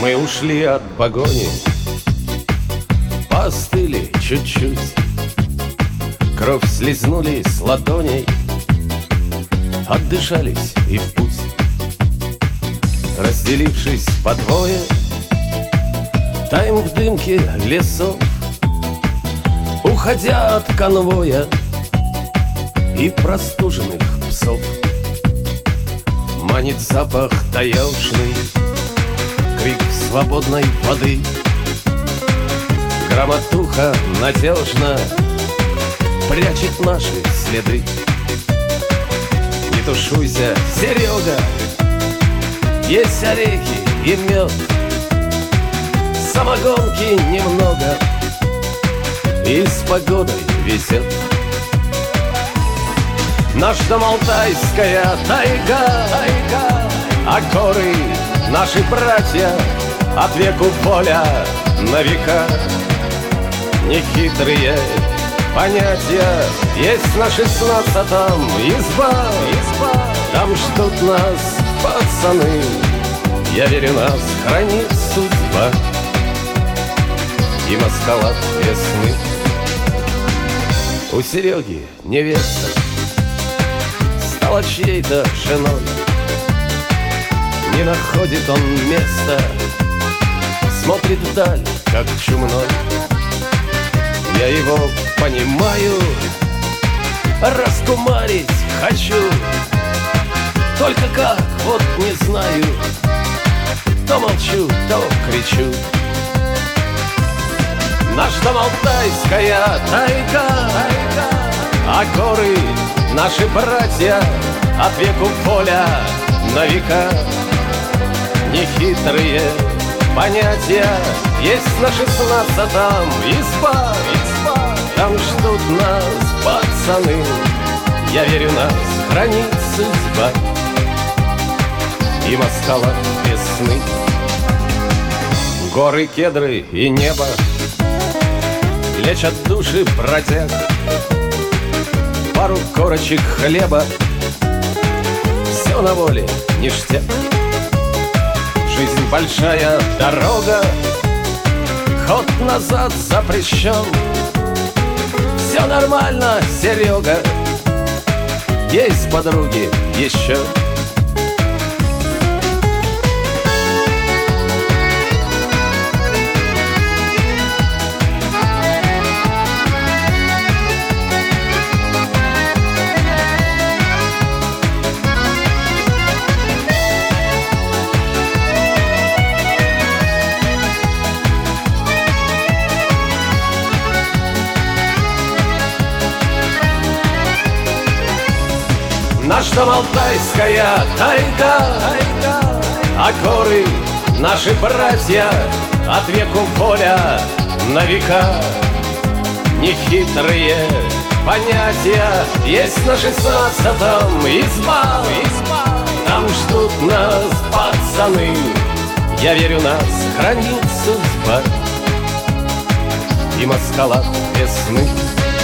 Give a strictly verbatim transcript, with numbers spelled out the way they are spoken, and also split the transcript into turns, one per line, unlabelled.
Мы ушли от погони, поостыли чуть-чуть, кровь слизнули с ладоней, отдышались и в путь. Разделившись по двое, таем в дымке лесов, уходя от конвоя и простуженных псов. Манит запах таежный, крик свободной воды, грамотуха надежно прячет наши следы. Не тушуйся, Серега, есть орехи и мед, самогонки немного и с погодой везет. Наш дом алтайская тайга, тайга, а горы наши братья от веку поля на века. Нехитрые понятия есть на шестнадцатом изба, изба. Там ждут нас пацаны, я верю, нас хранит судьба и маскалад весны. У Сереги невеста стала чьей-то женой, не находит он места, смотрит вдаль, как чумной. Я его понимаю, раскумарить хочу, только как, вот не знаю, то молчу, то кричу. Наш дом алтайская тайга, тайга, а горы наши братья от веку поля на века. Нехитрые понятия есть на шестнадцатом изба, изба. Там ждут нас пацаны, я верю, нас хранит судьба и маскалад весны. Горы, кедры и небо лечат души бродяг, пару корочек хлеба, все на воле ништяк. Жизнь большая дорога, ход назад запрещен. Все нормально, Серега, есть подруги еще. Наш дом алтайская тайга, тайга, а горы наши братья от веку поля на века. Нехитрые понятия есть на шестнадцатом изба, изба. Там ждут нас пацаны, я верю, нас хранит судьба и маскалад весны.